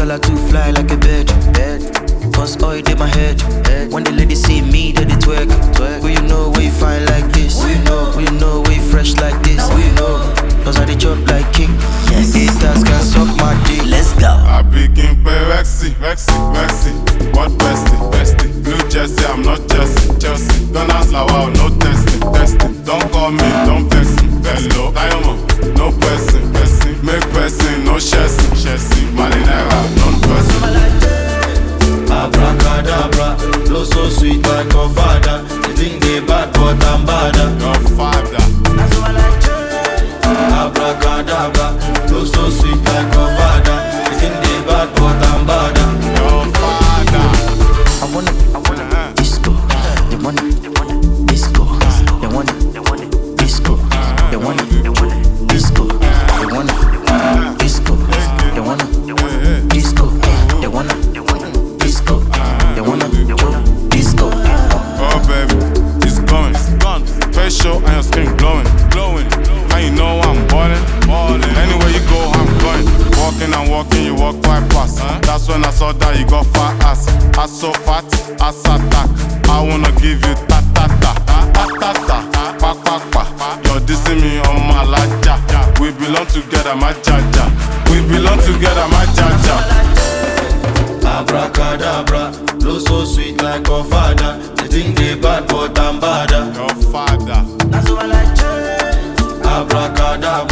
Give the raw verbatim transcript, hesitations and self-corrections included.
like to fly like a bird. Cause oil in my head. When the ladies see me, then they twerk. Who you know where you fine like this? Who you know? Who you know where you fresh like this? Who you know? Cause I dey chop like king. Yes. Haters can suck my dick. Let's go. I be King Rexy, Rexy, Rexy. What bestie, bestie? Blue Jersey, I'm not Chelsea, Chelsea. Don't ask like wow, no testing, testing. Don't call me, don't vex me. Hello, Diamond, no person, person. Make person, no chassis, chassis. Malinera, non-person. Abracadabra, flow so sweet like your father. You think they bad, but I'm badder. Your father. Abracadabra, flow so sweet like your father. You think they bad, but I'm badder. Your father. I wanna, I wanna disco. They wanna, they wanna disco. They wanna, they wanna disco. They wanna, they wanna disco. They wanna, they wanna disco. They wanna, they wanna disco. They wanna, they wanna disco. They wanna, they wanna disco. Oh baby, it's going, it's gone. Facial and your skin glowing, glowing. And you know I'm ballin', ballin'. Anywhere you go, I'm going. Walking and walking, you walk quite fast. Huh? That's when I saw that you got fat ass. Ass so fat, ass attack. I wanna give you ta ta ta, ta ta ta, pa pa pa. You're dissing me on my laja. We belong together, my jaja. We belong together, my jaja. Abracadabra, flow so sweet like your father. They think they bad, but I'm badder. Your father. That's what I like. Abracadabra.